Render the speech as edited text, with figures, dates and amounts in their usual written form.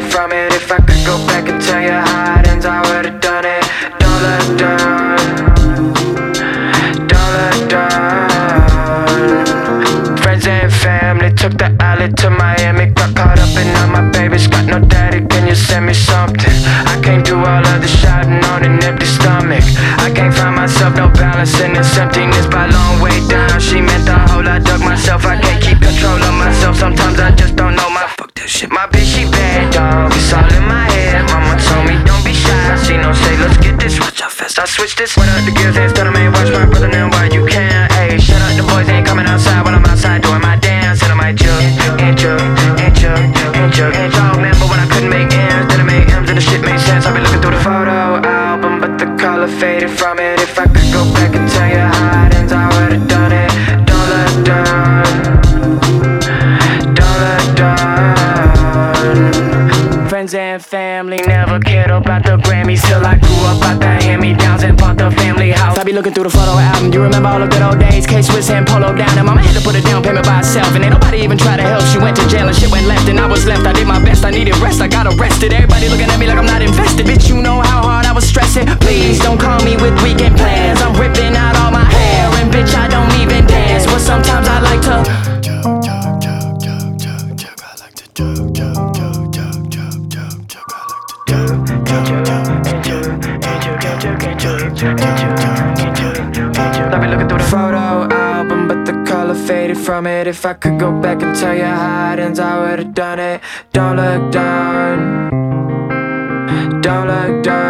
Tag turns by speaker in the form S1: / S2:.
S1: from it. If I could go back and tell you how it ends, I would've done it. Don't look down, don't look down. Friends and family took the alley to Miami. Got caught up in all my babies, got no daddy, can you send me something? I can't do all of the shouting on an empty stomach. I can't find myself, no balance in this emptiness by long way down. She meant the whole, I dug myself. I can't keep control of myself, sometimes I just don't know my fuck that shit. My bitch, she bad, dog, it's all in my head. Mama told me don't be shy, she no say let's get this. Watch how fast I switch this. Went up the gears and started me, watch my brother now while you can. Hey, shut up, the boys ain't coming outside while I'm outside doing my dance. And I might jug, and jug, and jug, and jug, and y'all remember when I couldn't make ends, then I made M's and the shit made sense. I've been looking through the photo album, but the color faded from it. If I could go back and tell you how it ends, I would've done it. Don't look down, don't look down. Friends and family never cared about the Grammys till I grew up out the hand-me-downs and bought the family house. I be looking through the photo album, you remember all the good old days? K-Swiss and Polo down, and mama had to put a down payment by herself, and ain't nobody even try to help. She went to jail and shit went left, and I was left. I did my best, I needed rest, I got arrested. Everybody looking at me like I'm not invested. Bitch, you know how hard I was stressing. Please don't call me with weekend plans. I'm ripping out all my hair, and bitch, I don't even dance, but sometimes I like to I've been looking through the photo album, but the color faded from it. If I could go back and tell you how it ends, I would've done it. Don't look down, don't look down.